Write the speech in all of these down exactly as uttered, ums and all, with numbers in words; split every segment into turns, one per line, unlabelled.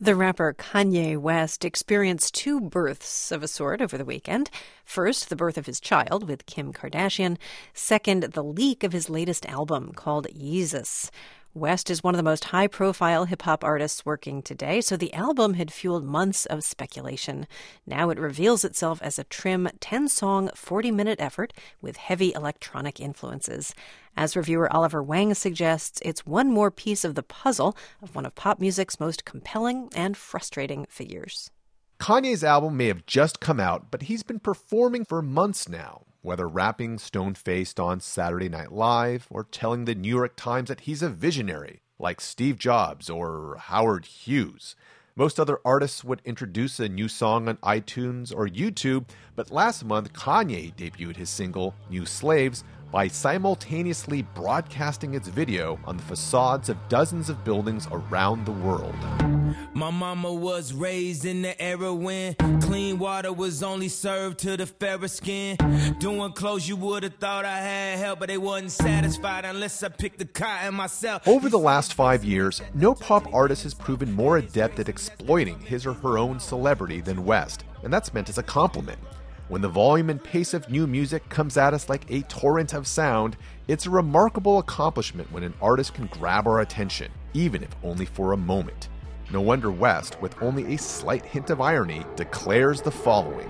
The rapper Kanye West experienced two births of a sort over the weekend. First, the birth of his child with Kim Kardashian. Second, the leak of his latest album called Yeezus. West is one of the most high-profile hip-hop artists working today, so the album had fueled months of speculation. Now it reveals itself as a trim ten-song, forty-minute effort with heavy electronic influences. As reviewer Oliver Wang suggests, it's one more piece of the puzzle of one of pop music's most compelling and frustrating figures.
Kanye's album may have just come out, but he's been performing for months now, whether rapping stone-faced on Saturday Night Live or telling the New York Times that he's a visionary, like Steve Jobs or Howard Hughes. Most other artists would introduce a new song on iTunes or YouTube, but last month Kanye debuted his single, New Slaves, by simultaneously broadcasting its video on the facades of dozens of buildings around the world.
My mama was raised in the era when clean water was only served to the fairer skin. Doing clothes you would have thought I had help, but they wasn't satisfied unless I picked the cotton myself.
Over the last five years, no pop artist has proven more adept at exploiting his or her own celebrity than West, and that's meant as a compliment. When the volume and pace of new music comes at us like a torrent of sound, it's a remarkable accomplishment when an artist can grab our attention, even if only for a moment. No wonder West, with only a slight hint of irony, declares the following.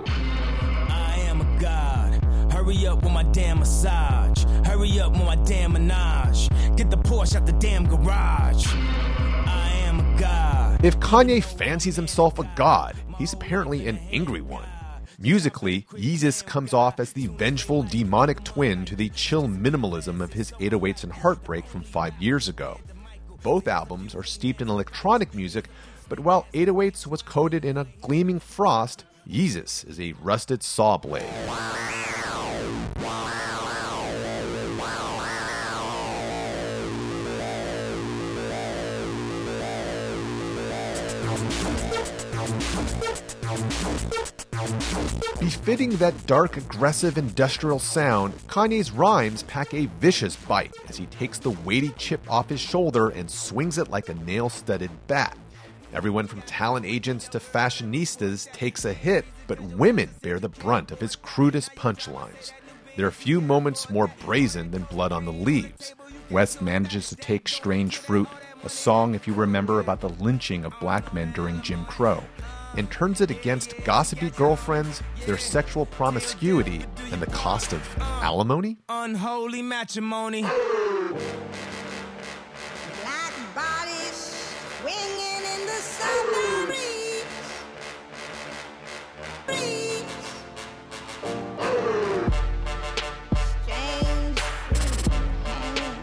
I am a god. Hurry up with my damn massage. Hurry up with my damn menage. Get the Porsche out the damn garage. I am a god.
If Kanye fancies himself a god, he's apparently an angry one. Musically, Yeezus comes off as the vengeful, demonic twin to the chill minimalism of his eight oh eights and Heartbreak from five years ago. Both albums are steeped in electronic music, but while eight oh eights was coated in a gleaming frost, Yeezus is a rusted saw blade. Befitting that dark, aggressive, industrial sound, Kanye's rhymes pack a vicious bite as he takes the weighty chip off his shoulder and swings it like a nail-studded bat. Everyone from talent agents to fashionistas takes a hit, but women bear the brunt of his crudest punchlines. There are few moments more brazen than Blood on the Leaves. West manages to take Strange Fruit, a song, if you remember, about the lynching of black men during Jim Crow, and turns it against gossipy girlfriends, their sexual promiscuity, and the cost of alimony?
Unholy matrimony.
Black bodies swinging in the summer breeze. Breeze. Strange fruit hanging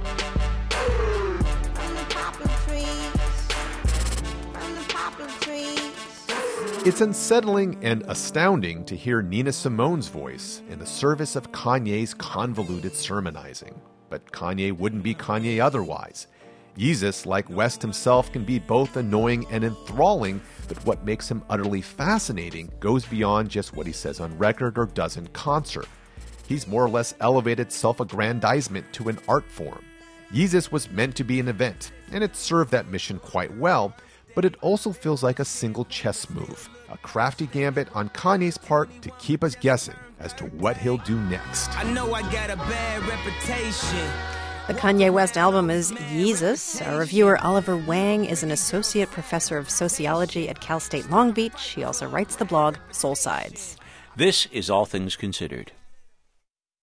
from the poplar trees. From the poplar trees.
It's unsettling and astounding to hear Nina Simone's voice in the service of Kanye's convoluted sermonizing. But Kanye wouldn't be Kanye otherwise. Yeezus, like West himself, can be both annoying and enthralling, but what makes him utterly fascinating goes beyond just what he says on record or does in concert. He's more or less elevated self-aggrandizement to an art form. Yeezus was meant to be an event, and it served that mission quite well, but it also feels like a single chess move, a crafty gambit on Kanye's part to keep us guessing as to what he'll do next.
I know I got a bad reputation.
The Kanye West album is Yeezus. Our reviewer Oliver Wang is an associate professor of sociology at Cal State Long Beach. He also writes the blog Soul Sides.
This is All Things Considered.